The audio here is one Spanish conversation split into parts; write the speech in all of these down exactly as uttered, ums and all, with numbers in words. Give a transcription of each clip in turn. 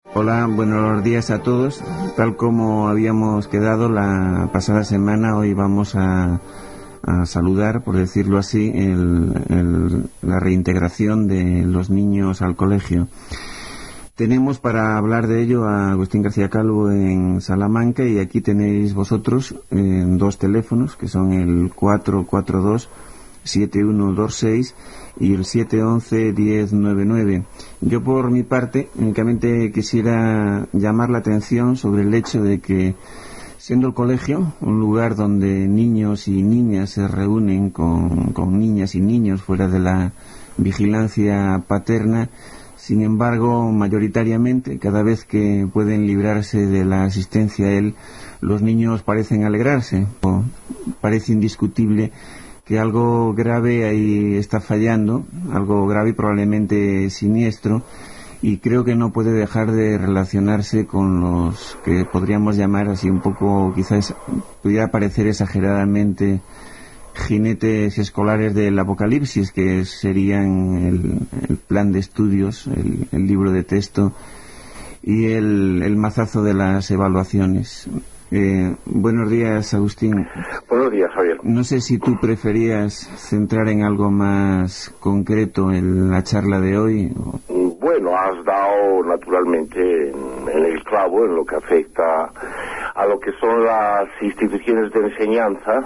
Hola, buenos días a todos. Tal como habíamos quedado la pasada semana, hoy vamos a, a saludar, por decirlo así, el, el, la reintegración de los niños al colegio. Tenemos para hablar de ello a Agustín García Calvo en Salamanca, y aquí tenéis vosotros eh, dos teléfonos, que son el cuatro cuatro dos, siete uno dos seis y el siete once, diez noventa y nueve. Yo, por mi parte, únicamente quisiera llamar la atención sobre el hecho de que, siendo el colegio un lugar donde niños y niñas se reúnen con, con niñas y niños fuera de la vigilancia paterna, sin embargo, mayoritariamente, cada vez que pueden librarse de la asistencia a él, los niños parecen alegrarse. O parece indiscutible que algo grave ahí está fallando, algo grave y probablemente siniestro, y creo que no puede dejar de relacionarse con los que podríamos llamar así un poco, quizás pudiera parecer exageradamente, jinetes escolares del apocalipsis, que serían el, el plan de estudios, el, el libro de texto y el, el mazazo de las evaluaciones. Eh, buenos días, Agustín. Buenos días, Javier. No sé si tú preferías centrar en algo más concreto en la charla de hoy. Bueno, has dado naturalmente en, en el clavo en lo que afecta a lo que son las instituciones de enseñanza,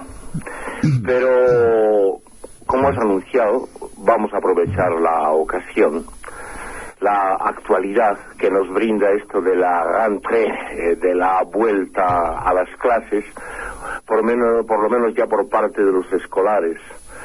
pero como has anunciado, vamos a aprovechar la ocasión, la actualidad que nos brinda esto de la rentrée, eh, de la vuelta a las clases, por, menos, por lo menos ya por parte de los escolares.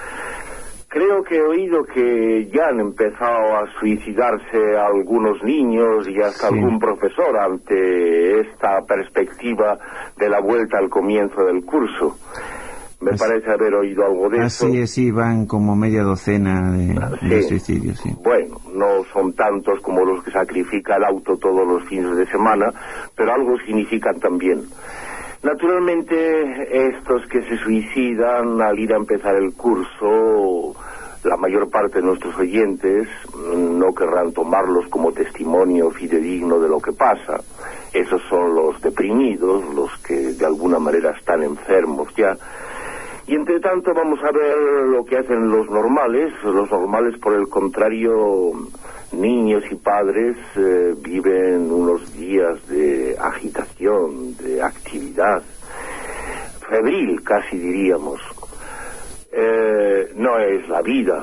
Creo que he oído que ya han empezado a suicidarse algunos niños y hasta sí. algún profesor ante esta perspectiva de la vuelta al comienzo del curso. Me pues, parece haber oído algo de eso. Así es, sí, van como media docena de, sí. de suicidios, sí. Bueno, no son tantos como los que sacrifica el auto todos los fines de semana, pero algo significan también. Naturalmente, estos que se suicidan al ir a empezar el curso, la mayor parte de nuestros oyentes no querrán tomarlos como testimonio fidedigno de lo que pasa. Esos son los deprimidos, los que de alguna manera están enfermos ya. Y entre tanto vamos a ver lo que hacen los normales. Los normales, por el contrario, niños y padres eh, viven unos días de agitación, de actividad, febril casi diríamos. Eh, no es la vida,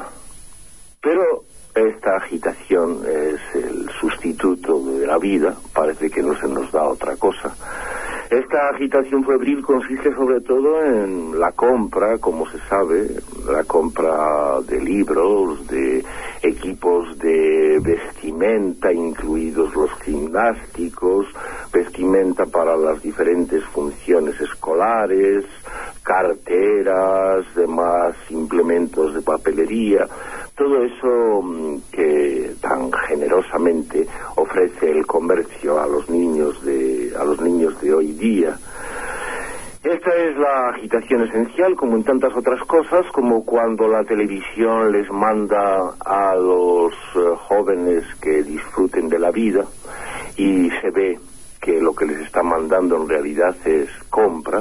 pero esta agitación es el sustituto de la vida, parece que no se nos da otra cosa. Esta agitación febril consiste sobre todo en la compra, como se sabe, la compra de libros, de equipos de vestimenta, incluidos los gimnásticos, vestimenta para las diferentes funciones escolares, carteras, demás implementos de papelería, todo eso que tan generosamente ofrece el comercio a los niños de a los niños de hoy día. Esta es la agitación esencial, como en tantas otras cosas, como cuando la televisión les manda a los uh, jóvenes que disfruten de la vida y se ve que lo que les está mandando en realidad es compra.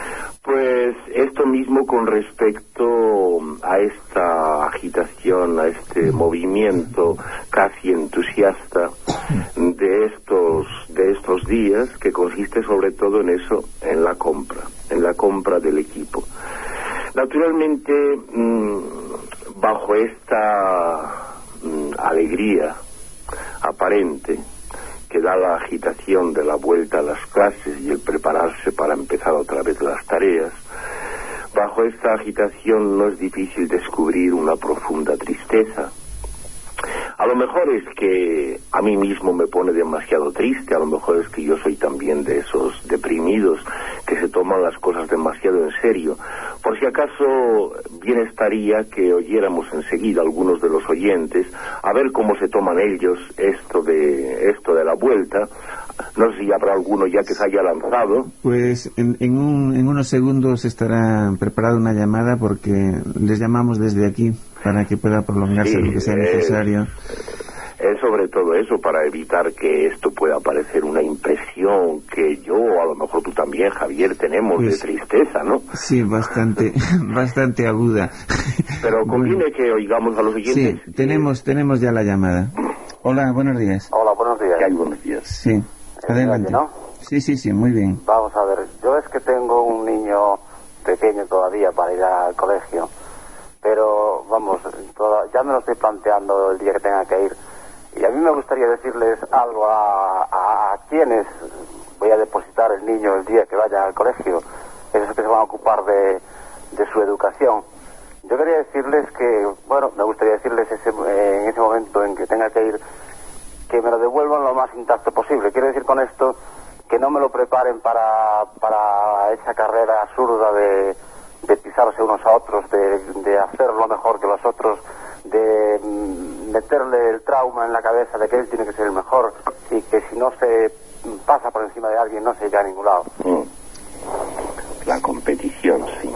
Pues esto mismo con respecto a esta agitación, a este movimiento casi entusiasta de estos de estos días, que consiste sobre todo en eso, en la compra, en la compra del equipo. Naturalmente, mmm, bajo esta mmm, alegría aparente que da la agitación de la vuelta a las clases y el prepararse para empezar otra vez las tareas, bajo esta agitación no es difícil descubrir una profunda tristeza. A lo mejor es que a mí mismo me pone demasiado triste, a lo mejor es que yo soy también de esos deprimidos que se toman las cosas demasiado en serio. Por si acaso, bien estaría que oyéramos enseguida algunos de los oyentes a ver cómo se toman ellos esto de esto de la vuelta. No sé si habrá alguno ya que se haya lanzado. Pues en, en, un, en unos segundos estará preparada una llamada, porque les llamamos desde aquí para que pueda prolongarse sí, lo que sea necesario. Es, es sobre sobre todo eso, para evitar que esto pueda parecer una impresión que yo, o a lo mejor tú también, Javier, tenemos pues, de tristeza, ¿no? Sí, bastante, bastante aguda. Pero conviene bueno, que oigamos a los oyentes. Sí, tenemos, tenemos ya la llamada. Hola, buenos días. Hola, buenos días. ¿Qué hay? Buenos días. Sí, adelante. ¿No? Sí, sí, sí, muy bien. Vamos a ver, yo es que tengo un niño pequeño todavía para ir al colegio, pero vamos, toda, ya me lo estoy planteando el día que tenga que ir. Y a mí me gustaría decirles algo a, a, a quienes voy a depositar el niño el día que vaya al colegio, esos que se van a ocupar de, de su educación. Yo quería decirles que, bueno, me gustaría decirles ese, eh, en ese momento en que tenga que ir, que me lo devuelvan lo más intacto posible. Quiero decir con esto que no me lo preparen para, para esa carrera absurda de, de pisarse unos a otros, de, de hacerlo mejor que los otros, de mm, meterle el trauma en la cabeza de que él tiene que ser el mejor y que si no se pasa por encima de alguien no se llega a ningún lado. Mm. La competición, sí.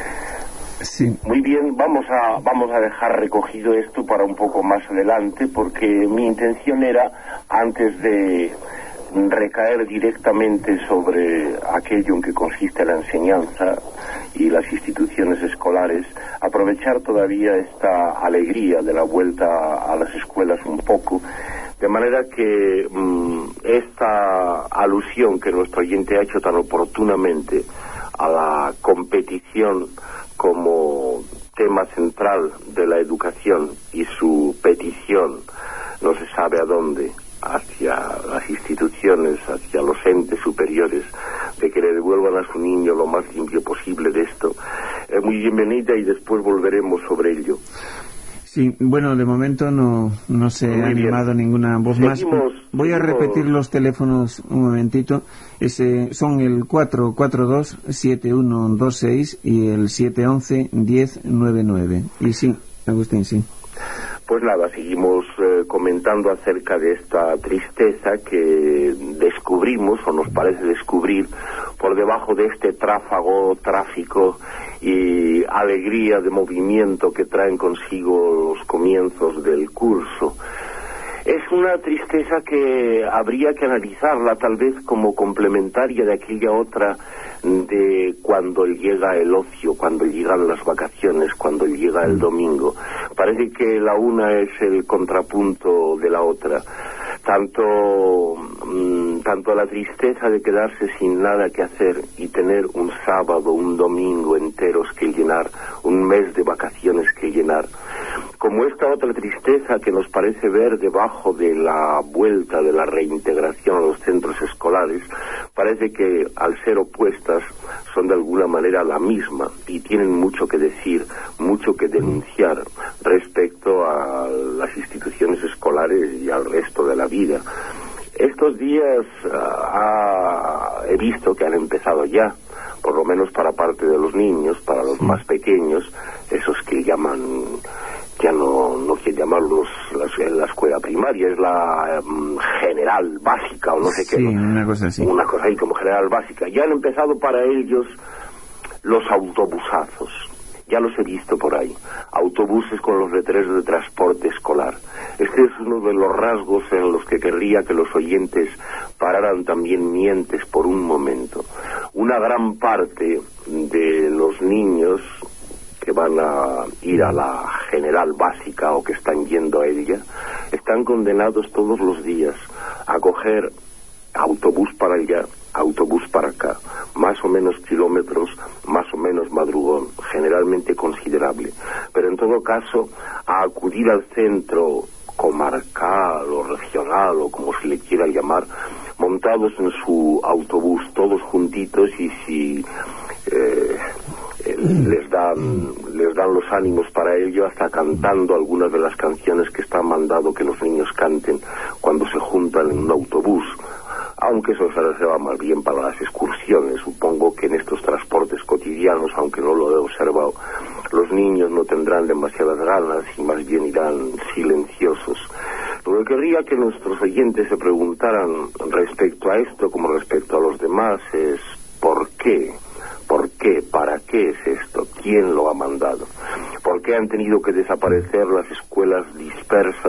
Sí. Muy bien, vamos a vamos a dejar recogido esto para un poco más adelante, porque mi intención era, antes de recaer directamente sobre aquello en que consiste la enseñanza y las instituciones escolares, aprovechar todavía esta alegría de la vuelta a las escuelas un poco, de manera que mmm, esta alusión que nuestro oyente ha hecho tan oportunamente a la competición como tema central de la educación y su petición, no se sabe a dónde, hacia las instituciones, hacia los entes superiores, de que le devuelvan a su niño lo más limpio posible de esto, es muy bienvenida y después volveremos sobre ello. Sí, bueno, de momento no, no se muy ha bien. animado ninguna voz seguimos, más. Voy seguimos. a repetir los teléfonos un momentito. Ese, son el cuatro cuatro dos siete uno dos seis y el siete once diez noventa y nueve. Y sí, Agustín, sí. Pues nada, seguimos eh, comentando acerca de esta tristeza que descubrimos, o nos parece descubrir, por debajo de este tráfago, tráfico y alegría de movimiento que traen consigo los comienzos del curso. Es una tristeza que habría que analizarla tal vez como complementaria de aquella otra de cuando llega el ocio, cuando llegan las vacaciones, cuando llega el domingo. Parece que la una es el contrapunto de la otra. Tanto, mmm, tanto la tristeza de quedarse sin nada que hacer y tener un sábado, un domingo enteros que llenar, un mes de vacaciones que llenar, como esta otra tristeza que nos parece ver debajo de la vuelta de la reintegración a los centros escolares, parece que al ser opuestas son de alguna manera la misma y tienen mucho que decir, mucho que denunciar respecto a las instituciones escolares y al resto de la vida. Estos días uh, ha, he visto que han empezado ya, por lo menos para parte de los niños, para los más pequeños, esos que llaman, ya no, no quiero llamarlos la, la escuela primaria, es la um, general básica o no sé sí, qué. Sí, una cosa así. Una cosa ahí como general básica. Ya han empezado para ellos los autobusazos. Ya los he visto por ahí. Autobuses con los letreros de transporte escolar. Este es uno de los rasgos en los que querría que los oyentes pararan también mientes por un momento. Una gran parte de los niños que van a ir a la general básica o que están yendo a ella, están condenados todos los días a coger autobús para allá, autobús para acá, más o menos kilómetros, más o menos madrugón, generalmente considerable, pero en todo caso a acudir al centro comarcal o regional o como se le quiera llamar, montados en su autobús todos juntitos y si eh, eh, les dan les dan los ánimos para ello, hasta cantando algunas de las canciones que está mandado que los niños canten cuando se juntan en un autobús, aunque eso se va más bien para las excursiones. Supongo que en estos transportes cotidianos, aunque no lo he observado, los niños no tendrán demasiadas ganas y más bien irán silenciosos. Lo que querría que nuestros oyentes se preguntaran respecto a esto, como respecto a los demás, es ¿por qué? ¿Por qué? ¿Para qué es esto? ¿Quién lo ha mandado? ¿Por qué han tenido que desaparecer las escuelas dispersas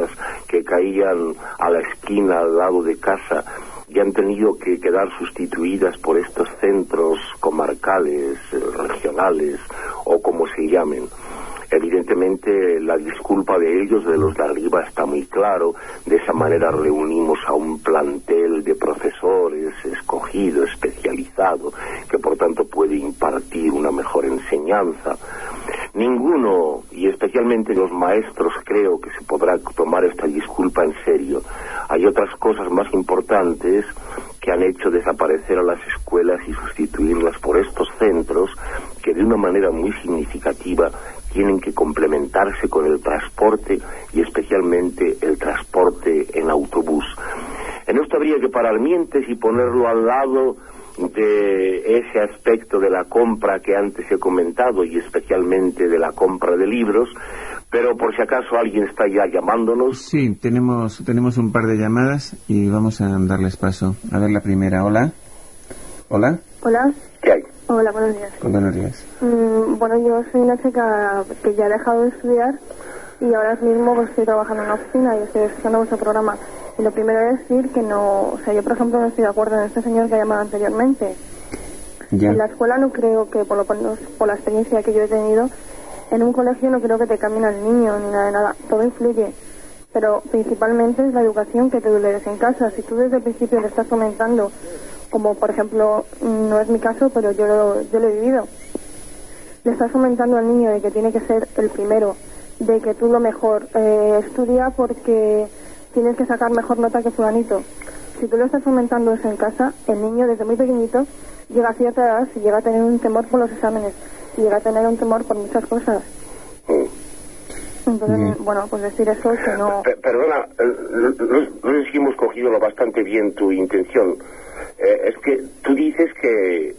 que caían a la esquina al lado de casa y han tenido que quedar sustituidas por estos centros comarcales, eh, regionales o como se llamen. Evidentemente la disculpa de ellos, de los de arriba, está muy claro. De esa manera reunimos a un plantel de profesores escogido, especializado, que por tanto puede impartir una mejor enseñanza. Ninguno, y especialmente los maestros, creo que se podrá tomar esta disculpa en serio. Hay otras cosas más importantes que han hecho desaparecer a las escuelas y sustituirlas por estos centros que de una manera muy significativa tienen que complementarse con el transporte y especialmente el transporte en autobús. En esto habría que parar mientes y ponerlo al lado de ese aspecto de la compra que antes he comentado y especialmente de la compra de libros, pero por si acaso alguien está ya llamándonos. Sí, tenemos, tenemos un par de llamadas y vamos a darles paso. A ver la primera. Hola. Hola. Hola. ¿Qué hay? Hola, buenos días. Buenos días. Mm, bueno, yo soy una chica que ya ha dejado de estudiar y ahora mismo pues, estoy trabajando en una oficina y estoy escuchando vuestro programa. Y lo primero es decir que no, o sea, yo por ejemplo no estoy de acuerdo en este señor que ha llamado anteriormente. Ya. En la escuela no creo que, por lo menos por la experiencia que yo he tenido, en un colegio no creo que te cambien al niño ni nada de nada, todo influye. Pero principalmente es la educación que tú le des en casa. Si tú desde el principio le estás fomentando, como por ejemplo, no es mi caso, pero yo lo, yo lo he vivido, le estás fomentando al niño de que tiene que ser el primero, de que tú lo mejor, eh, estudia porque tienes que sacar mejor nota que fulanito. Si tú le estás fomentando eso en casa, el niño desde muy pequeñito llega a cierta edad y llega a tener un temor por los exámenes, y llega a tener un temor por muchas cosas. Entonces, mm. bueno, pues decir eso que no... P- perdona, no, no, no sé si hemos cogido lo bastante bien tu intención. Eh, es que tú dices que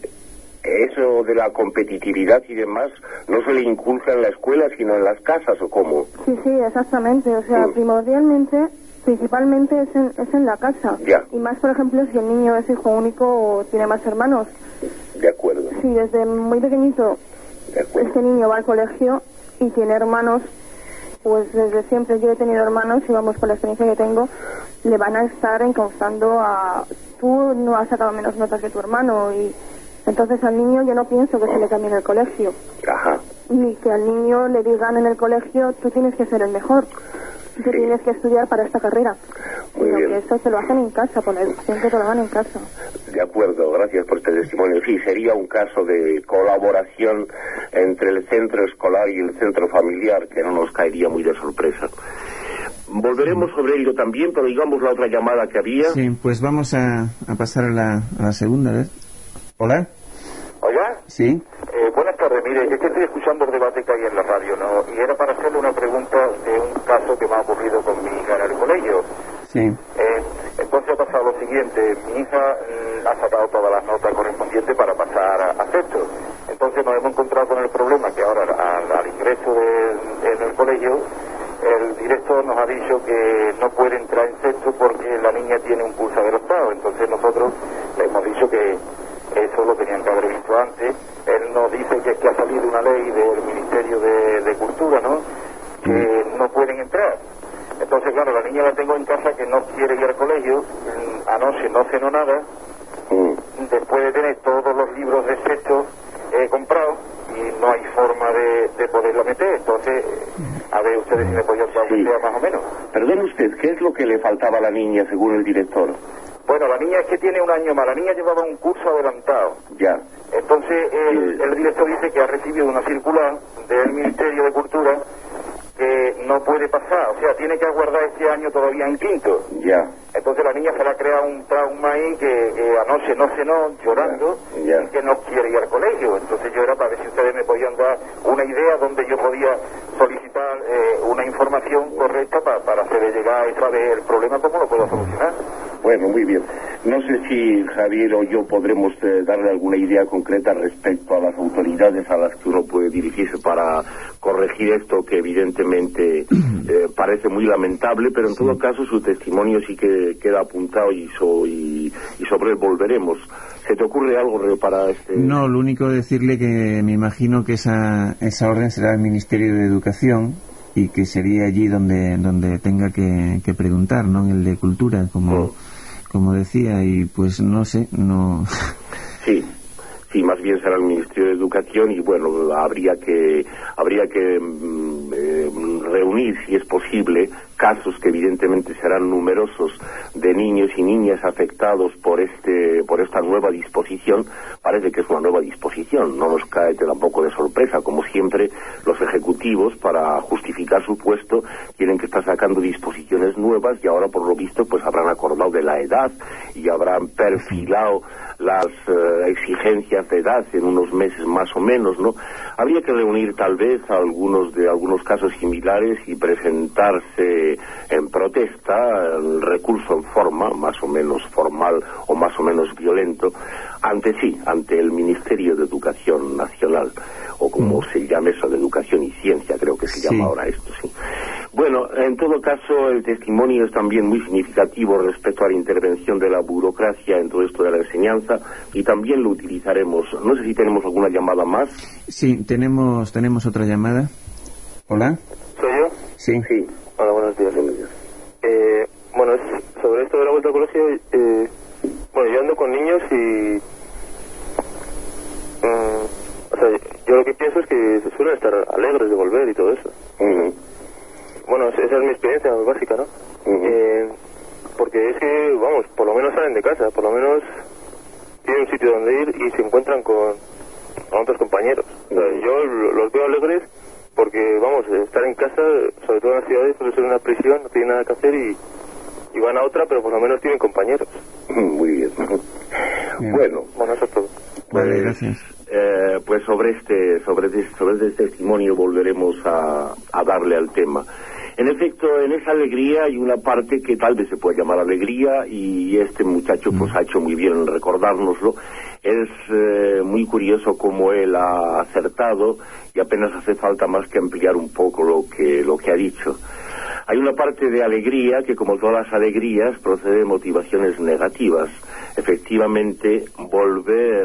eso de la competitividad y demás no se le inculca en la escuela, sino en las casas, ¿o cómo? Sí, sí, exactamente. O sea, mm. primordialmente, principalmente es en, es en la casa. Ya. Y más, por ejemplo, si el niño es hijo único o tiene más hermanos. De acuerdo. Sí, desde muy pequeñito este niño va al colegio y tiene hermanos, pues desde siempre yo he tenido hermanos y vamos, por la experiencia que tengo, le van a estar encauzando a... Tú no has sacado menos notas que tu hermano y entonces al niño yo no pienso que se le cambie en el colegio. Ajá. Ni que al niño le digan en el colegio, tú tienes que ser el mejor, tú sí. tienes que estudiar para esta carrera. Muy sino bien. que eso se lo hacen en casa, por la educación que te lo hagan en casa. De acuerdo, gracias por este testimonio. Sí, sería un caso de colaboración entre el centro escolar y el centro familiar, que no nos caería muy de sorpresa. Volveremos sobre ello también, pero digamos la otra llamada que había. Sí, pues vamos a, a pasar a la, a la segunda vez. Hola. ¿Hola? Sí. Eh, buenas tardes, mire, es que estoy escuchando el debate que hay en la radio, ¿no? Y era para hacerle una pregunta de un caso que me ha ocurrido con mi hija en el colegio. Sí. Eh, entonces ha pasado lo siguiente, mi hija mm, ha sacado todas las notas correspondientes para pasar a, a sexto. Entonces nos hemos encontrado con el problema que ahora al, al ingreso de, en el colegio, el director nos ha dicho que no puede entrar en sexto porque la niña tiene un pulsador octavo. Entonces nosotros le hemos dicho que eso lo tenían que haber visto antes. Él nos dice que es que ha salido una ley del Ministerio de, de Cultura, ¿no? Que no pueden entrar. Entonces, claro, la niña la tengo en casa que no quiere ir al colegio, anoche no cenó nada, después de tener todos los libros de sexto eh, comprados y no hay forma de, de poderla meter. Entonces, a ver ustedes si me podían dar una idea más o menos. Perdone usted, ¿qué es lo que le faltaba a la niña según el director? Bueno, la niña es que tiene un año más, la niña llevaba un curso adelantado. Ya. Entonces, el, el director dice que ha recibido una circular del Ministerio de Cultura que no puede pasar, o sea, tiene que aguardar este año todavía en quinto. Ya. Entonces la niña se le ha creado un trauma ahí que, que anoche no cenó llorando ya. y que no quiere ir al colegio. Entonces yo era para ver si ustedes me podían dar una idea donde yo podía solicitar eh, una información correcta para, para hacerle llegar esa vez el problema, cómo lo puedo solucionar. Bueno, muy bien. No sé si Javier o yo podremos eh, darle alguna idea concreta respecto a las autoridades a las que uno puede dirigirse para corregir esto, que evidentemente eh, parece muy lamentable, pero en todo caso su testimonio sí que queda apuntado y, so, y, y sobre él volveremos. ¿Se te ocurre algo para este...? No, lo único decirle que me imagino que esa, esa orden será del Ministerio de Educación y que sería allí donde donde tenga que, que preguntar, ¿no? En el de cultura, como, sí. como decía, y pues no sé, no... Sí. Sí, más bien será el Ministerio de Educación y bueno, habría que habría que eh, reunir, si es posible, casos que evidentemente serán numerosos de niños y niñas afectados por este por esta nueva disposición. Parece que es una nueva disposición, no nos cae tampoco de sorpresa. Como siempre, los ejecutivos, para justificar su puesto, tienen que estar sacando disposiciones nuevas y ahora, por lo visto, pues habrán acordado de la edad y habrán perfilado las uh, exigencias de edad en unos meses más o menos, ¿no? Habría que reunir tal vez algunos de algunos casos similares y presentarse en protesta, el recurso en forma, más o menos formal o más o menos violento, ante sí, ante el Ministerio de Educación Nacional, o como se llama eso, de Educación y Ciencia, creo que se sí. llama ahora esto, sí. Bueno, en todo caso, el testimonio es también muy significativo respecto a la intervención de la burocracia en todo esto de la enseñanza, y también lo utilizaremos. No sé si tenemos alguna llamada más. Sí, tenemos tenemos otra llamada. Hola. ¿Soy yo? Sí. Sí. Hola, buenos días. Eh, bueno, es sobre esto de la vuelta al colegio, eh, bueno, yo ando con niños y... Um, o sea, yo lo que pienso es que suelen estar alegres de volver y todo eso. Uh-huh. Bueno, esa es mi experiencia básica, ¿no? Uh-huh. Eh, porque es que, vamos, por lo menos salen de casa, por lo menos tienen un sitio donde ir y se encuentran con, con otros compañeros. Uh-huh. Yo los veo alegres porque, vamos, estar en casa, sobre todo en las ciudades, suele ser una prisión, no tienen nada que hacer y, y van a otra, pero por lo menos tienen compañeros. Muy bien. bien. Bueno, bueno, eso es todo. Vale, pues, gracias. Eh, pues sobre este sobre este, sobre este testimonio volveremos a, a darle al tema. En efecto, en esa alegría hay una parte que tal vez se puede llamar alegría, y este muchacho pues ha hecho muy bien en recordárnoslo. Es eh, muy curioso cómo él ha acertado, y apenas hace falta más que ampliar un poco lo que lo que ha dicho. Hay una parte de alegría que, como todas las alegrías, procede de motivaciones negativas. Efectivamente, volver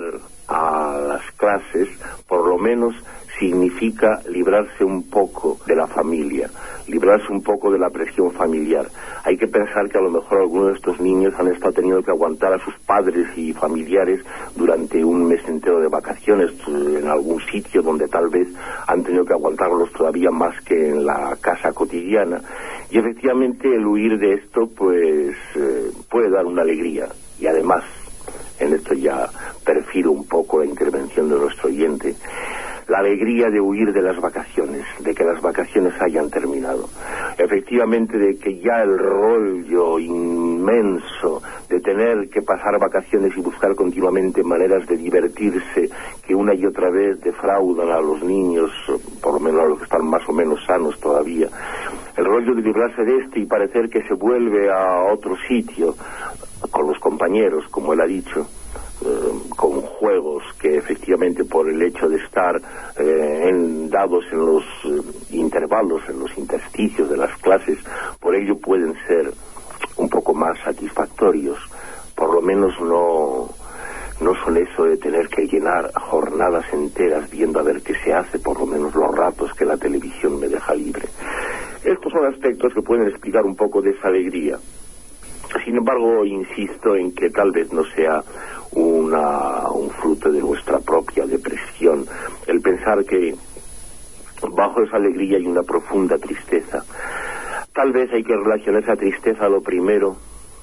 a las clases, por lo menos, significa librarse un poco de la familia, librarse un poco de la presión familiar. Hay que pensar que a lo mejor algunos de estos niños han estado teniendo que aguantar a sus padres y familiares durante un mes entero de vacaciones en algún sitio donde tal vez han tenido que aguantarlos todavía más que en la casa cotidiana, y efectivamente el huir de esto pues eh, puede dar una alegría. Y además, en esto ya perfilo un poco la intervención de nuestro oyente, la alegría de huir de las vacaciones, de que las vacaciones hayan terminado. Efectivamente, de que ya el rollo inmenso de tener que pasar vacaciones y buscar continuamente maneras de divertirse que una y otra vez defraudan a los niños, por lo menos a los que están más o menos sanos todavía, el rollo de librarse de este y parecer que se vuelve a otro sitio con los compañeros, como él ha dicho, eh, con juegos que efectivamente por el hecho de estar eh, en, dados en los eh, intervalos, en los intersticios de las clases, por ello pueden ser un poco más satisfactorios. Por lo menos no no son eso de tener que llenar jornadas enteras viendo a ver qué se hace, por lo menos los ratos que la televisión me deja libre. Estos son aspectos que pueden explicar un poco de esa alegría. Sin embargo, insisto en que tal vez no sea una, un fruto de nuestra propia depresión el pensar que bajo esa alegría hay una profunda tristeza. Tal vez hay que relacionar esa tristeza, lo primero,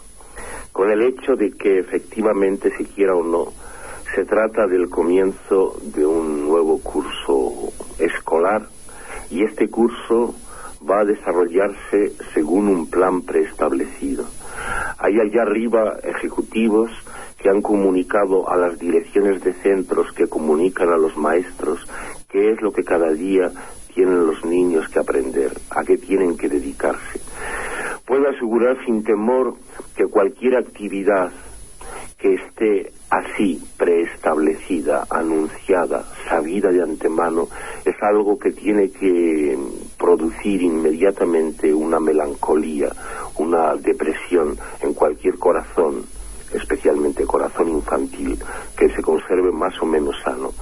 con el hecho de que efectivamente, se quiera o no, se trata del comienzo de un nuevo curso escolar, y este curso va a desarrollarse según un plan preestablecido. Hay allá arriba ejecutivos que han comunicado a las direcciones de centros, que comunican a los maestros qué es lo que cada día tienen los niños que aprender, a qué tienen que dedicarse. Puedo asegurar sin temor que cualquier actividad que esté así preestablecida, anunciada, sabida de antemano, es algo que tiene que producir inmediatamente una melancolía, una depresión en cualquier corazón, especialmente corazón infantil, que se conserve más o menos sano.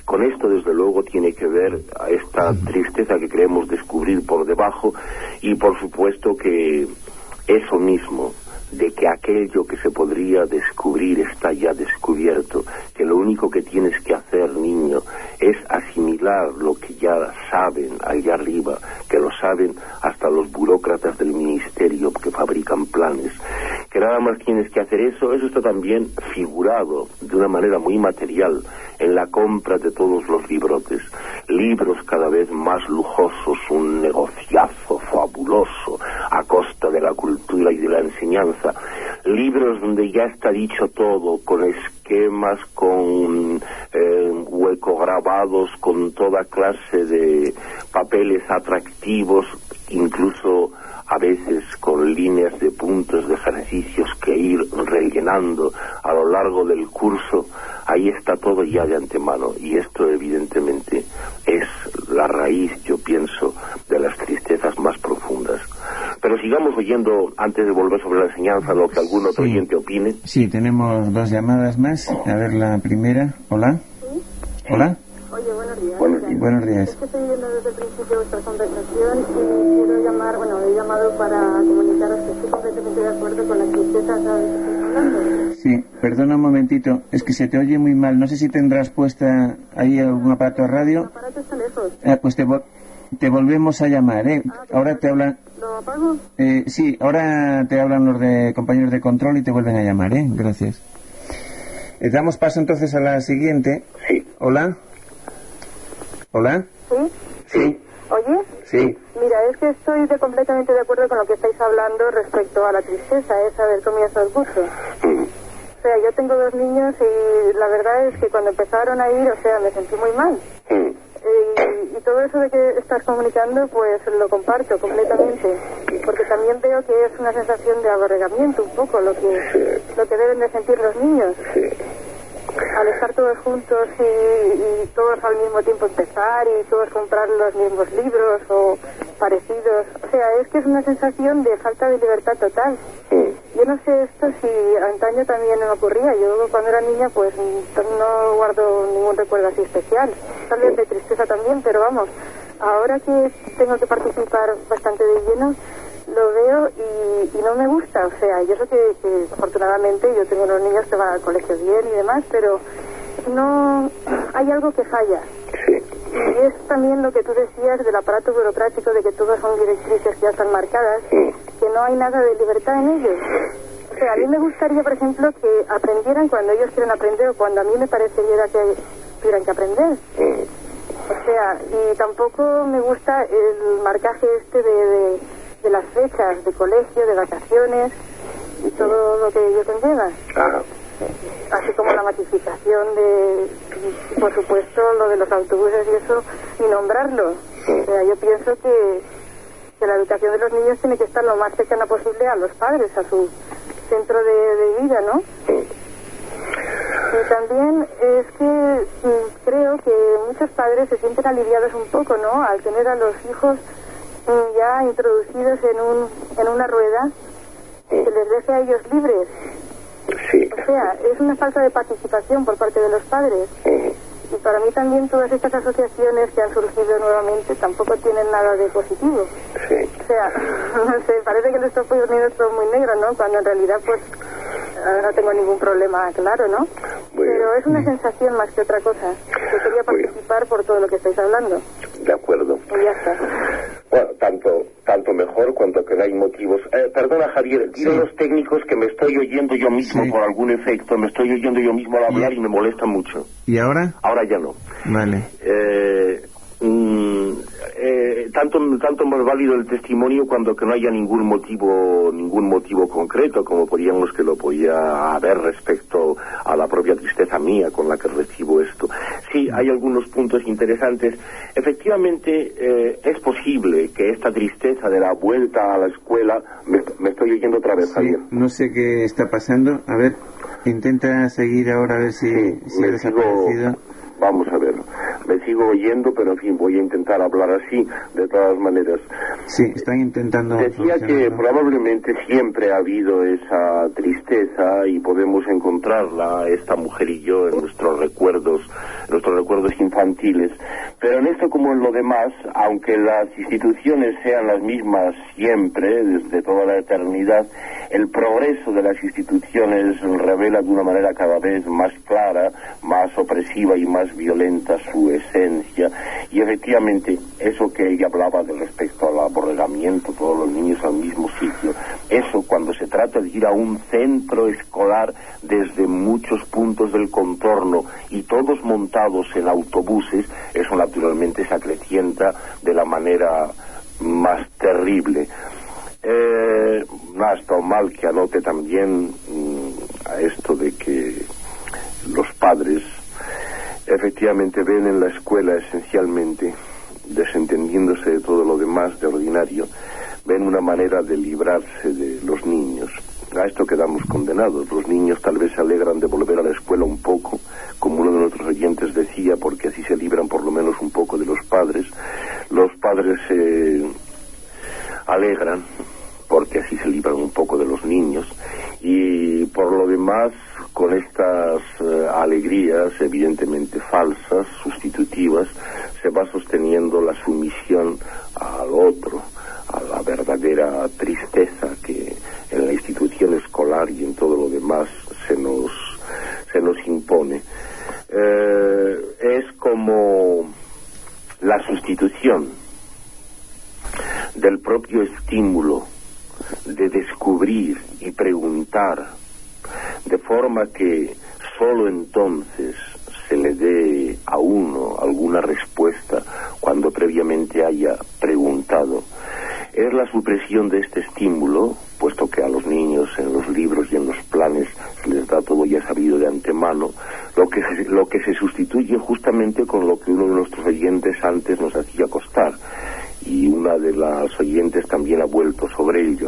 con esto desde luego tiene que ver a esta tristeza que queremos descubrir por debajo, y por supuesto que eso mismo, de que aquello que se podría descubrir está ya descubierto, que lo único que tienes que hacer, niño, es asimilar lo que ya saben allá arriba, que lo saben hasta los burócratas del ministerio que fabrican planes, que nada más tienes que hacer eso. Eso está también figurado de una manera muy material en la compra de todos los librotes, libros cada vez más lujosos, un negociazo fabuloso a costa de la cultura y de la enseñanza, libros donde ya está dicho todo, con esquemas, con eh, huecograbados, con toda clase de papeles atractivos, incluso a veces con líneas de puntos de ejercicios que ir rellenando a lo largo del curso. Ahí está todo ya de antemano, y esto evidentemente es la raíz, yo pienso, de las tristezas más profundas. Pero sigamos oyendo, antes de volver sobre la enseñanza, lo que algún otro sí. oyente opine. Sí, tenemos dos llamadas más. A ver, la primera. Hola. ¿Sí? Hola. Oye, buenos días. Buenos días. Buenos días. Es que estoy viendo desde el principio vuestra conversación y quiero llamar, bueno, he llamado para comunicaros que estoy completamente de acuerdo con la tristeza que estáis hablando. Sí, perdona un momentito, es que se te oye muy mal. No sé si tendrás puesta ahí algún aparato de radio. El aparato está lejos. Eh, pues te, vo- te volvemos a llamar, ¿eh? Ah, Ahora te hablan... ¿Lo apago? Eh, sí, ahora te hablan los de compañeros de control y te vuelven a llamar, ¿eh? Gracias. Eh, damos paso entonces a la siguiente. Sí. Hola. Hola. ¿Sí? Sí. ¿Oye? Sí. Mira, es que estoy de completamente de acuerdo con lo que estáis hablando respecto a la tristeza esa del comienzo del curso. Mm. O sea, yo tengo dos niños y la verdad es que cuando empezaron a ir, o sea, me sentí muy mal. Mm. Y, y todo eso de que estás comunicando, pues lo comparto completamente. Porque también veo que es una sensación de aborregamiento un poco lo que, lo que deben de sentir los niños. Sí. Al estar todos juntos y, y todos al mismo tiempo empezar y todos comprar los mismos libros o parecidos. O sea, es que es una sensación de falta de libertad total. Mm. Yo no sé esto si antaño también me ocurría. Yo cuando era niña pues no guardo ningún recuerdo así especial. Tal vez de tristeza también, pero vamos, ahora que tengo que participar bastante de lleno, lo veo y, y no me gusta. O sea, yo sé que, que afortunadamente yo tengo unos niños que van al colegio bien y demás, pero no hay algo que falla. Sí. Y es también lo que tú decías del aparato burocrático, de que todas son directrices que ya están marcadas, Mm. que no hay nada de libertad en ellos. O sea, a mí me gustaría, por ejemplo, que aprendieran cuando ellos quieren aprender o cuando a mí me parecería que tuvieran que aprender. Mm. O sea, y tampoco me gusta el marcaje este de, de, de las fechas de colegio, de vacaciones y todo lo que ello conlleva. Ah. Así como la masificación de, y por supuesto, lo de los autobuses y eso, y nombrarlo. O sea, yo pienso que, que la educación de los niños tiene que estar lo más cercana posible a los padres, a su centro de, de vida, ¿no? Y también es que mm, creo que muchos padres se sienten aliviados un poco, ¿no?, al tener a los hijos mm, ya introducidos en, un, en una rueda que les deje a ellos libres. Sí. O sea, es una falta de participación por parte de los padres. Mm. Y para mí también todas estas asociaciones que han surgido nuevamente tampoco tienen nada de positivo. Sí. O sea, no sé, parece que lo estoy poniendo todo muy negro, ¿no? Cuando en realidad, pues, eh, no tengo ningún problema, claro, ¿no? Bueno. Pero es una sensación más que otra cosa. Yo quería participar por todo lo que estáis hablando. De acuerdo. Y ya está. Bueno, tanto, tanto mejor cuanto que no hay motivos. Eh, perdona, Javier, dile Sí. a los técnicos que me estoy oyendo yo mismo Sí. por algún efecto, me estoy oyendo yo mismo al hablar y me molesta mucho. ¿Y ahora? Ahora ya no. Vale. Eh, mm, eh, tanto tanto más válido el testimonio cuando que no haya ningún motivo ningún motivo concreto, como podríamos que lo podía haber respecto a la propia tristeza mía con la que recibo esto. Sí, hay algunos puntos interesantes. Efectivamente, eh, es posible que esta tristeza de la vuelta a la escuela, me, me estoy oyendo otra vez, Sí, Javier. no sé qué está pasando. A ver, intenta seguir ahora a ver si, Sí, si ha me desaparecido. sigo, vamos a ver, me sigo oyendo, pero en fin, voy a intentar hablar así, de todas maneras. Sí, están intentando... Decía que probablemente siempre ha habido esa tristeza y podemos encontrarla, esta mujer y yo, en nuestros recuerdos, en nuestros recuerdos infantiles. Pero en esto como en lo demás, aunque las instituciones sean las mismas siempre, desde toda la eternidad, el progreso de las instituciones revela de una manera cada vez más clara, más opresiva y más violenta su esencia. Y efectivamente, eso que ella hablaba de respecto al aborregamiento, todos los niños al mismo sitio, eso cuando se trata de ir a un centro escolar desde muchos puntos del contorno y todos montados en autobuses, eso naturalmente se acrecienta de la manera más terrible. Eh, no ha estado mal que anote también mmm, a esto de que los padres efectivamente ven en la escuela esencialmente, desentendiéndose de todo lo demás de ordinario, ven una manera de librarse de los niños. A esto quedamos condenados. Los niños tal vez se alegran de volver a la escuela un poco, como uno de nuestros oyentes decía, porque así se libran por lo menos un poco de los padres. Los padres se alegran porque así se libran un poco de los niños, y por lo demás, con estas uh, alegrías evidentemente falsas, sustitutivas, se va sosteniendo la sumisión al otro, a la verdadera tristeza que en la institución escolar y en todo lo demás se nos, se nos impone. Eh, es como la sustitución del propio estímulo de descubrir y preguntar, de forma que solo entonces se le dé a uno alguna respuesta cuando previamente haya preguntado. Es la supresión de este estímulo, puesto que a los niños en los libros y en los planes se les da todo ya sabido de antemano, lo que se, lo que se sustituye justamente con lo que uno de nuestros oyentes antes nos hacía costar, y una de las oyentes también ha vuelto sobre ello,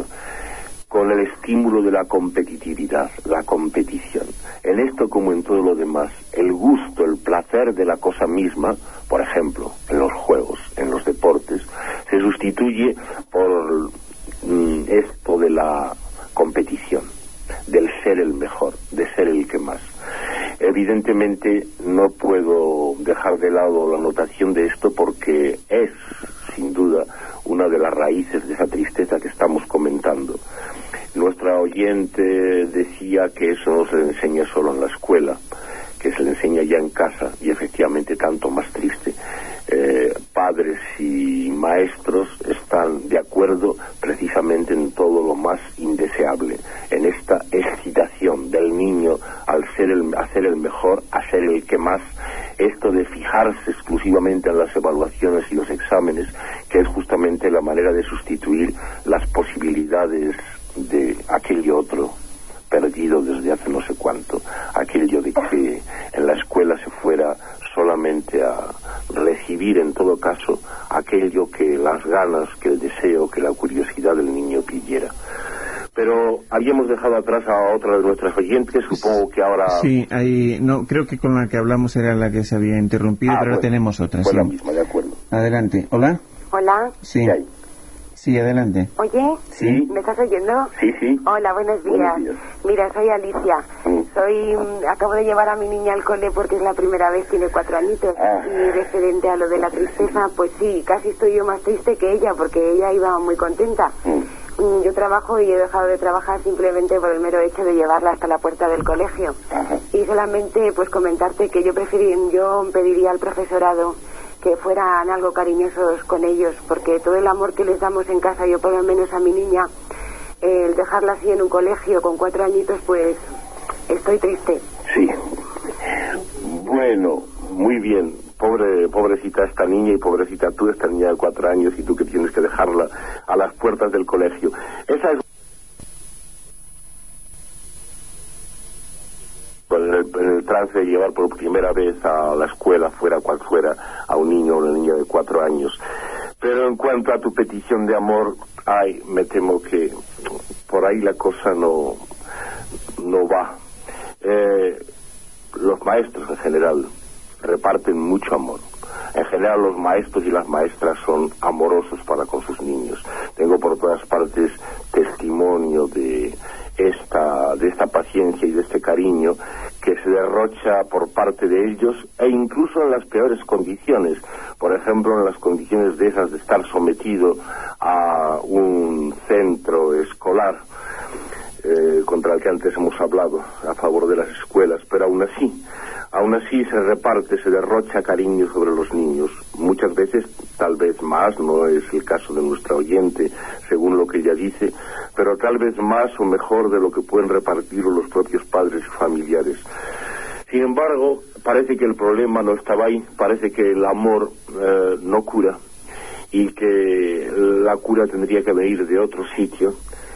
con el estímulo de la competitividad, la competición. En esto como en todo lo demás, el gusto, el placer de la cosa misma, por ejemplo, en los juegos, en los deportes, se sustituye por mm, esto de la competición, del ser el mejor, de ser el que más. Evidentemente no puedo dejar de lado la notación de esto porque es, sin duda, una de las raíces de esa tristeza que estamos comentando. Nuestra oyente decía que eso no se le enseña solo en la escuela, que se le enseña ya en casa, y efectivamente tanto más triste. Eh, padres y maestros están de acuerdo precisamente en todo lo más indeseable, en esta excitación del niño al ser el, a ser el mejor, a ser el que más, esto de fijarse exclusivamente en las evaluaciones y los exámenes, que es justamente la manera de sustituir las posibilidades de aquello otro perdido desde hace no sé cuánto, aquello de que en la escuela se fuera solamente a recibir en todo caso aquello que las ganas, que el deseo, que la curiosidad del niño pidiera. Pero habíamos dejado atrás a otra de nuestras oyentes, supongo que ahora... Sí, ahí, no, creo que con la que hablamos era la que se había interrumpido, ah, pero bueno, tenemos otra. Pues sí. La misma, de acuerdo. Adelante. ¿Hola? Hola. Sí. ¿Qué hay? Sí, adelante. Oye, ¿Sí? ¿Me estás oyendo? Sí, sí. Hola, buenos días. Buenos días. Mira, soy Alicia. Mm. Soy, acabo de llevar a mi niña al cole porque es la primera vez, tiene cuatro añitos. Ah. Y referente a lo de la tristeza, pues sí, casi estoy yo más triste que ella porque ella iba muy contenta. Mm. Yo trabajo y he dejado de trabajar simplemente por el mero hecho de llevarla hasta la puerta del colegio. Ajá. Y solamente pues comentarte que yo preferí, yo pediría al profesorado que fueran algo cariñosos con ellos, porque todo el amor que les damos en casa, yo por lo menos a mi niña, eh, el dejarla así en un colegio con cuatro añitos, pues estoy triste. Sí. Bueno, muy bien. Pobre, pobrecita esta niña y pobrecita tú, esta niña de cuatro años, y tú que tienes que dejarla a las puertas del colegio. Esa es... En el, en el trance de llevar por primera vez a la escuela, fuera cual fuera, a un niño o una niña de cuatro años. Pero en cuanto a tu petición de amor, ay, me temo que por ahí la cosa no, no va. Eh, los maestros en general reparten mucho amor, En general los maestros y las maestras son amorosos para con sus niños. Tengo por todas partes testimonio de esta, de esta paciencia y de este cariño que se derrocha por parte de ellos, e incluso en las peores condiciones. Por ejemplo, en las condiciones de esas de estar sometido a un centro escolar, eh, contra el que antes hemos hablado, a favor de las escuelas, pero aún así, aún así se reparte, se derrocha cariño sobre los niños. Muchas veces, tal vez más, no es el caso de nuestra oyente, según lo que ella dice, pero tal vez más o mejor de lo que pueden repartir los propios padres y familiares. Sin embargo, parece que el problema no estaba ahí, parece que el amor eh, no cura, y que la cura tendría que venir de otro sitio,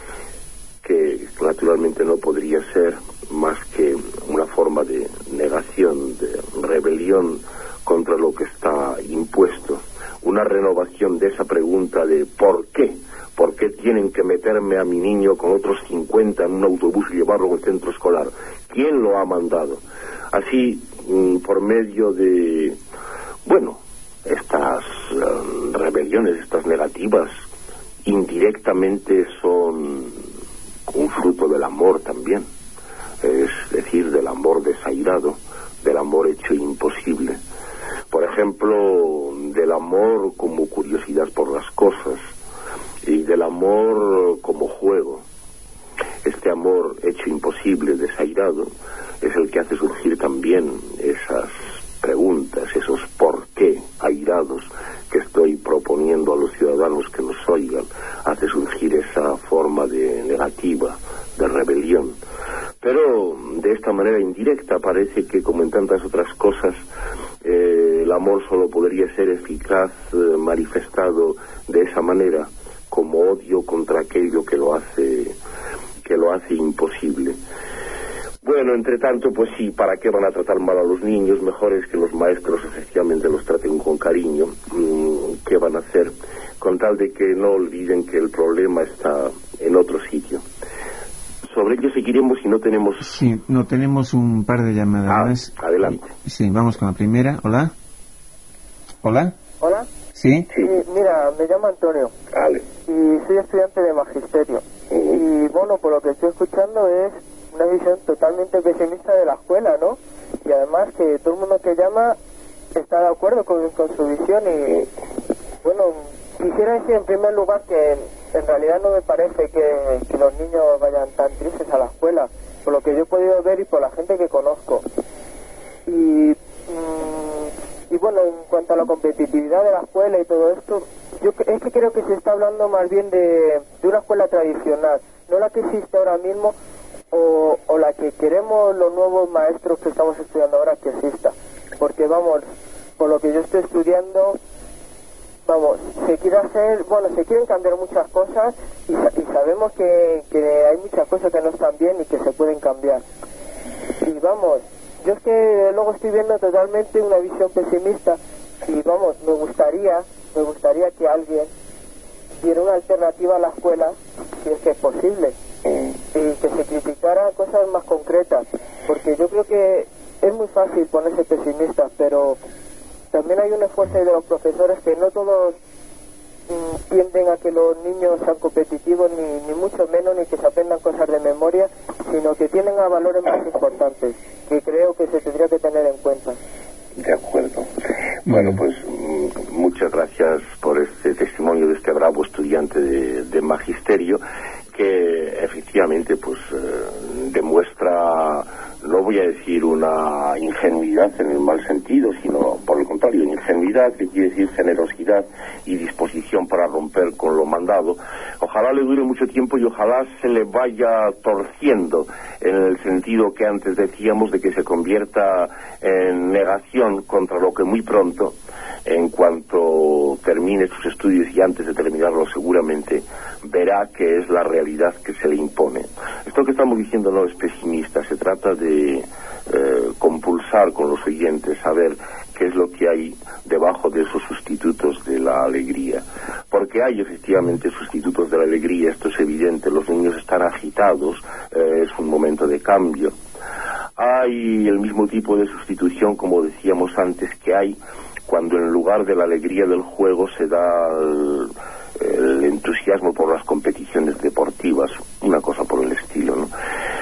que naturalmente no podría ser más que una forma de negación, de rebelión contra lo que está impuesto, una renovación de esa pregunta de ¿por qué? ¿Por qué tienen que meterme a mi niño con otros cincuenta en un autobús y llevarlo a un centro escolar? ¿Quién lo ha mandado? Así, por medio de, bueno, estas uh, rebeliones, estas negativas, indirectamente son un fruto del amor también, es decir, del amor desairado, del amor hecho imposible. Por ejemplo, del amor como curiosidad por las cosas y del amor como juego. Este amor hecho imposible, desairado, es el que hace surgir también esas preguntas, esos por qué airados que estoy proponiendo a los ciudadanos que nos oigan. Hace surgir esa forma de negativa, de rebelión. Pero de esta manera indirecta parece que, como en tantas otras cosas, eh, el amor solo podría ser eficaz eh, manifestado de esa manera, como odio contra aquello que lo hace, que lo hace imposible. Bueno, entre tanto, pues sí, ¿para qué van a tratar mal a los niños? Mejor es que los maestros efectivamente los traten con cariño. ¿Qué van a hacer? Con tal de que no olviden que el problema está en otro sitio. Sobre ello seguiremos si no tenemos... Sí, no tenemos un par de llamadas. Ah, adelante. Sí, vamos con la primera. Hola. Hola. Hola. Sí. Sí, mira, me llamo Antonio. Vale. Y soy estudiante de magisterio. Uh-huh. Y bueno, por lo que estoy escuchando es una visión totalmente pesimista de la escuela, ¿no? Y además que todo el mundo que llama está de acuerdo con, con su visión. Y bueno, quisiera decir en primer lugar que en realidad no me parece que, que los niños vayan tan tristes a la escuela, por lo que yo he podido ver y por la gente que conozco. Y, mmm, y bueno, en cuanto a la competitividad de la escuela y todo esto, yo es que creo que se está hablando más bien de, de una escuela tradicional, no la que existe ahora mismo, o, o la que queremos los nuevos maestros que estamos estudiando ahora que exista. Porque vamos, por lo que yo estoy estudiando, vamos, se quiere hacer, bueno, se quieren cambiar muchas cosas y, y sabemos que, que hay muchas cosas que no están bien y que se pueden cambiar. Y vamos, yo es que luego estoy viendo totalmente una visión pesimista y vamos, me gustaría, me gustaría que alguien diera una alternativa a la escuela, si es que es posible, y que se criticara cosas más concretas, porque yo creo que es muy fácil ponerse pesimista, pero también hay un esfuerzo de los profesores que no todos mm, tienden a que los niños sean competitivos, ni, ni mucho menos, ni que se aprendan cosas de memoria, sino que tienden a valores más importantes, que creo que se tendría que tener en cuenta. De acuerdo. Bueno, pues mm, muchas gracias por este testimonio de este bravo estudiante de, de magisterio, que efectivamente pues eh, demuestra, no voy a decir una ingenuidad en el mal sentido, sino por el contrario, ingenuidad, que quiere decir generosidad y disposición para romper con lo mandado. Ojalá le dure mucho tiempo y ojalá se le vaya torciendo en el sentido que antes decíamos, de que se convierta en negación contra lo que muy pronto, en cuanto termine sus estudios y antes de terminarlos seguramente, verá que es la realidad que se le impone. Esto que estamos diciendo no es pesimista, se trata de eh, compulsar con los oyentes a ver qué es lo que hay debajo de esos sustitutos de la alegría. Porque hay efectivamente sustitutos de la alegría, esto es evidente, los niños están agitados, eh, es un momento de cambio. Hay el mismo tipo de sustitución, como decíamos antes, que hay cuando en lugar de la alegría del juego se da el, el entusiasmo por las competiciones deportivas, una cosa por el estilo, ¿no?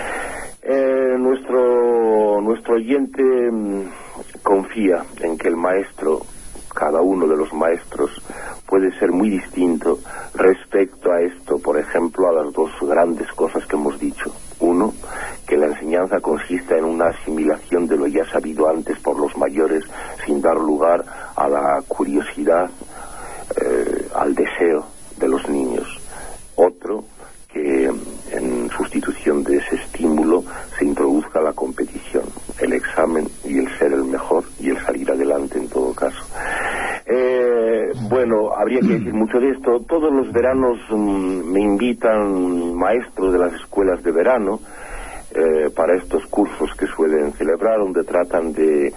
Eh, nuestro, nuestro oyente mmm, confía en que el maestro, cada uno de los maestros, puede ser muy distinto respecto a esto, por ejemplo, a las dos grandes cosas que hemos dicho. Uno, que la enseñanza consiste en una asimilación de lo ya sabido antes por los mayores, sin dar lugar a la curiosidad, eh, al deseo de los niños. Otro, que en sustitución de ese estímulo se introduzca la competición, el examen y el ser el mejor y el salir adelante en todo caso. Eh, bueno, habría que decir mucho de esto. Todos los veranos mmm, me invitan maestros de las escuelas de verano eh, para estos cursos que suelen celebrar, donde tratan de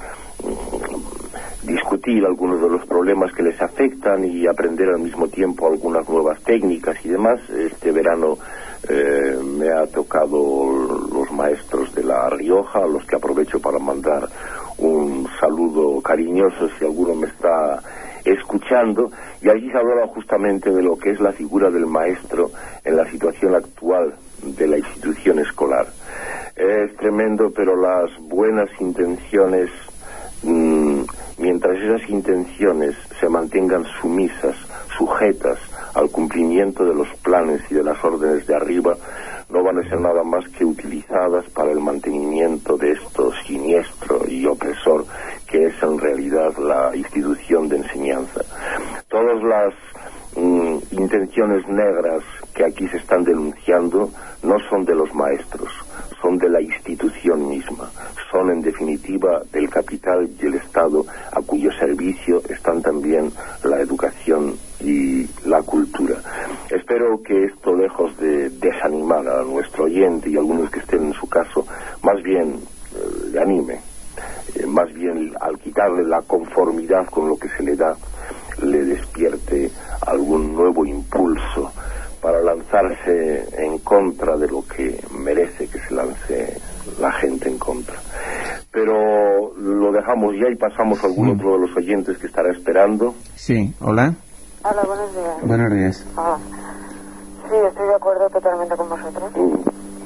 mmm, discutir algunos de los problemas que les afectan y aprender al mismo tiempo algunas nuevas técnicas y demás. Este verano eh, me ha tocado los maestros de La Rioja, a los que aprovecho para mandar un saludo cariñoso si alguno me está escuchando, y allí se hablaba justamente de lo que es la figura del maestro en la situación actual de la institución escolar. Es tremendo, pero las buenas intenciones, mmm, mientras esas intenciones se mantengan sumisas, sujetas al cumplimiento de los planes y de las órdenes de arriba, no van a ser nada más que utilizadas para el mantenimiento de esto siniestro y opresor que es en realidad la institución de enseñanza. Todas las mm, intenciones negras que aquí se están denunciando no son de los maestros, son de la institución misma, son en definitiva del capital y el Estado, a cuyo servicio están también la educación y la cultura. Espero que esto, lejos de desanimar a nuestro oyente y a algunos que estén en su caso, más bien eh, le anime, eh, más bien al quitarle la conformidad con lo que se le da, le despierte algún nuevo impulso para lanzarse en contra de lo que merece que se lance la gente en contra. Pero lo dejamos ya y pasamos a algún sí. otro de los oyentes que estará esperando. Sí, hola. Hola, buenos días. Buenos días. Hola. Sí, estoy de acuerdo totalmente con vosotros. Mm.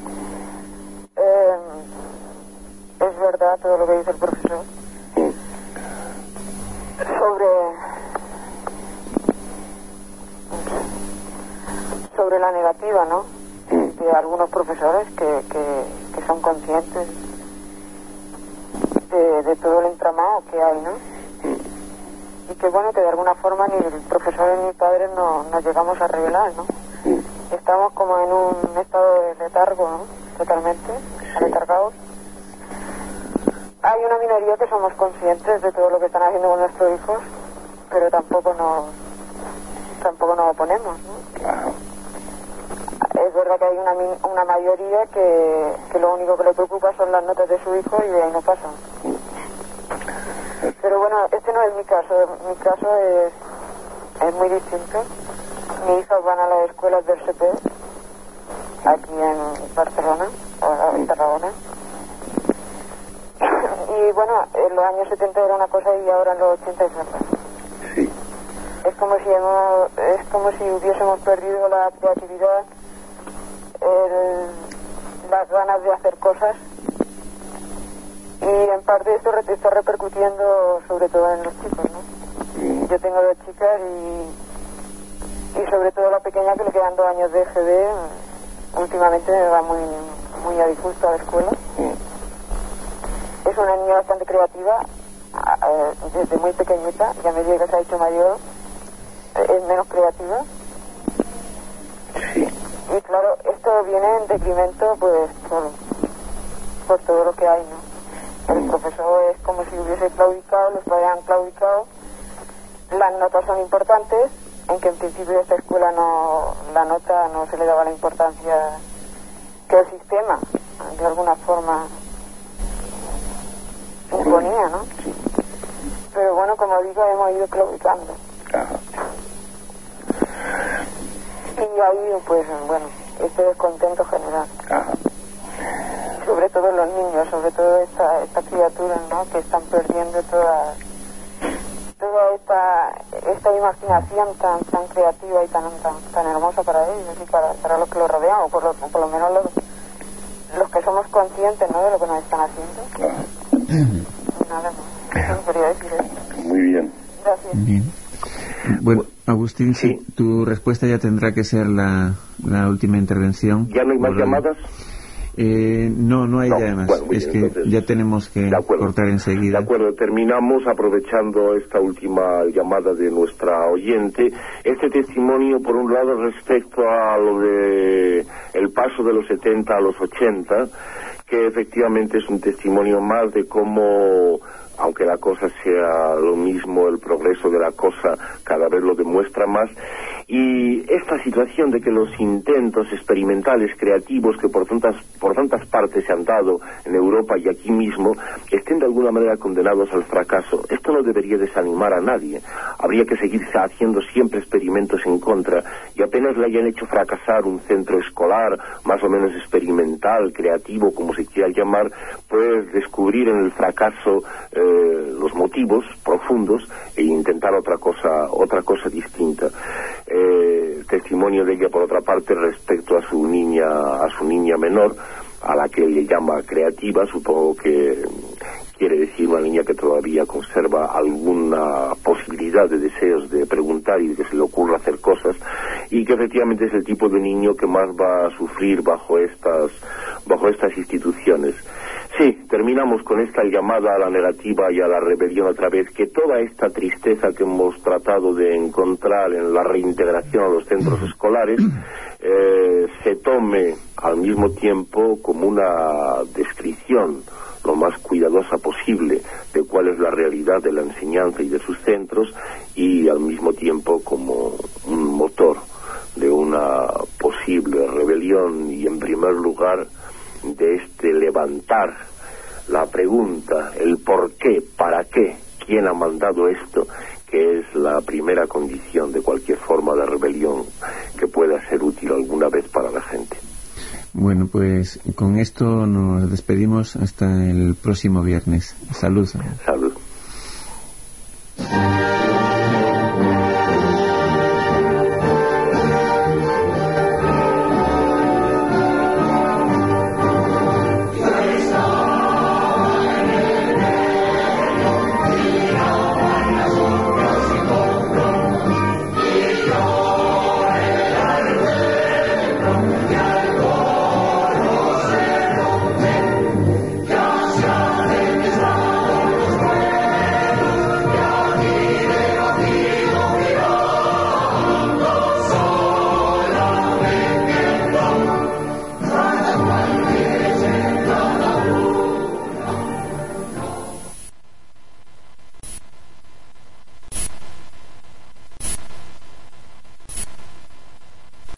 Eh, es verdad todo lo que dice el profesor. Mm. Sobre... sobre la negativa, ¿no? Mm. De algunos profesores que, que, que son conscientes de, de todo el entramado que hay, ¿no? Mm. Y que bueno, que de alguna forma ni el profesor ni mi padre no, nos llegamos a revelar, ¿no? Mm. Estamos como en un estado de letargo, ¿no? Totalmente, Sí. letargados. Hay una minoría que somos conscientes de todo lo que están haciendo con nuestros hijos, pero tampoco nos tampoco nos oponemos, ¿no? Claro. Es verdad que hay una, una mayoría que, que lo único que le preocupa son las notas de su hijo y de ahí no pasa. Pero bueno, este no es mi caso. Mi caso es, es muy distinto. Mis hijas van a las escuelas del S P aquí en Barcelona, o en Tarragona. Y bueno, en los años setenta era una cosa y ahora en los ochenta es otra. Sí. Es como si hemos, es como si hubiésemos perdido la creatividad, el, las ganas de hacer cosas, y en parte esto re, está repercutiendo sobre todo en los chicos, ¿no? Yo tengo dos chicas y, y sobre todo la pequeña, que le quedan dos años de E G B, últimamente me va muy, muy a disgusto a la escuela. Es una niña bastante creativa, desde muy pequeñita, ya a medida que se ha hecho mayor es menos creativa. Sí. Y claro, esto viene en detrimento pues por, por todo lo que hay, ¿no? El profesor es como si hubiese claudicado, los padres han claudicado, las notas son importantes, en que en principio a esta escuela no, la nota no se le daba la importancia que el sistema de alguna forma imponía, ¿no? Sí. Pero bueno, como digo, hemos ido claudicando. Ajá. Y ahí, pues, bueno, este descontento general. Ajá. Sobre todo los niños, sobre todo esta, estas criaturas, ¿no? Que están perdiendo toda, toda esta esta imaginación tan tan creativa y tan tan, tan hermosa para ellos y para, para los que los rodean, o por lo, por lo menos los, los que somos conscientes, ¿no?, de lo que nos están haciendo. Nada más, eso quería decir esto. Muy bien. Gracias. Bien. Bueno, Agustín, sí, tu respuesta ya tendrá que ser la, la última intervención. ¿Ya no hay más Por... llamadas? Eh, no, no hay no, ya más. Bueno, es bien, que entonces, ya tenemos que cortar enseguida. De acuerdo, terminamos aprovechando esta última llamada de nuestra oyente. Este testimonio, por un lado, respecto a lo de el paso de los setenta a los ochenta, que efectivamente es un testimonio más de cómo, aunque la cosa sea lo mismo, el progreso de la cosa cada vez lo demuestra más. Y esta situación de que los intentos experimentales creativos que por tantas por tantas partes se han dado en Europa y aquí mismo estén de alguna manera condenados al fracaso, esto no debería desanimar a nadie. Habría que seguir haciendo siempre experimentos en contra, y apenas le hayan hecho fracasar un centro escolar más o menos experimental, creativo, como se quiera llamar, pues descubrir en el fracaso eh, los motivos profundos e intentar otra cosa otra cosa distinta. Eh, testimonio de ella, por otra parte, respecto a su niña a su niña menor, a la que le llama creativa. Supongo que quiere decir una niña que todavía conserva alguna posibilidad de deseos de preguntar y de que se le ocurra hacer cosas, y que efectivamente es el tipo de niño que más va a sufrir bajo estas bajo estas instituciones. Sí, terminamos con esta llamada a la negativa y a la rebelión otra vez, que toda esta tristeza que hemos tratado de encontrar en la reintegración a los centros escolares eh, se tome al mismo tiempo como una descripción lo más cuidadosa posible de cuál es la realidad de la enseñanza y de sus centros, y al mismo tiempo como un motor de una posible rebelión, y en primer lugar de este levantar la pregunta, el por qué, para qué, quién ha mandado esto, que es la primera condición de cualquier forma de rebelión que pueda ser útil alguna vez para la gente. Bueno, pues con esto nos despedimos hasta el próximo viernes. Salud. Salud.